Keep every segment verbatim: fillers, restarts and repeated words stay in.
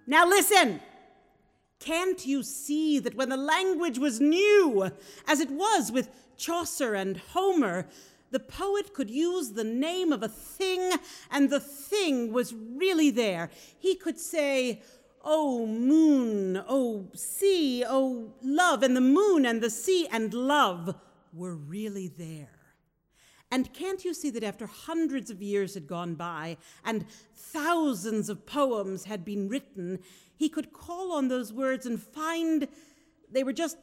Now listen! Can't you see that when the language was new, as it was with Chaucer and Homer, the poet could use the name of a thing, and the thing was really there. He could say, "Oh, moon, oh, sea, oh, love," and the moon and the sea and love were really there. And can't you see that after hundreds of years had gone by and thousands of poems had been written, he could call on those words and find they were just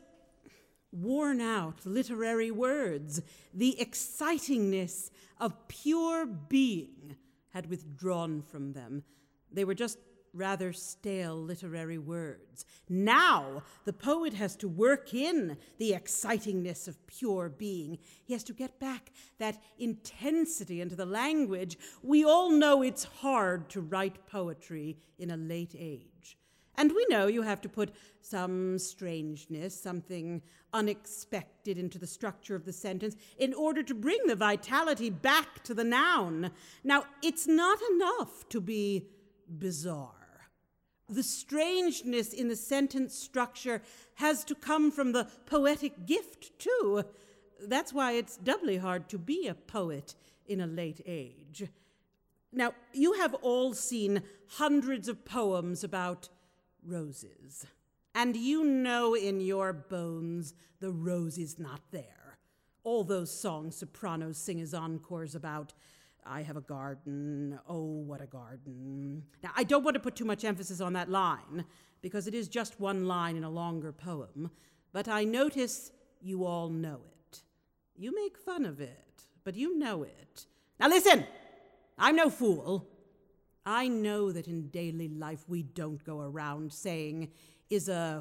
worn out literary words. The excitingness of pure being had withdrawn from them. They were just rather stale literary words. Now the poet has to work in the excitingness of pure being. He has to get back that intensity into the language. We all know it's hard to write poetry in a late age. And we know you have to put some strangeness, something unexpected into the structure of the sentence in order to bring the vitality back to the noun. Now, it's not enough to be bizarre. The strangeness in the sentence structure has to come from the poetic gift, too. That's why it's doubly hard to be a poet in a late age. Now, you have all seen hundreds of poems about roses, and you know in your bones the rose is not there. All those songs sopranos sing as encores about, "I have a garden, oh, what a garden." Now, I don't want to put too much emphasis on that line, because it is just one line in a longer poem, but I notice you all know it. You make fun of it, but you know it. Now listen, I'm no fool. I know that in daily life we don't go around saying, is a,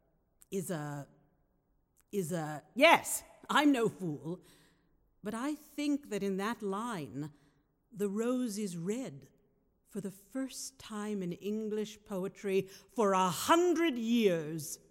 is a, is a, yes, I'm no fool. But I think that in that line, the rose is red for the first time in English poetry for a hundred years.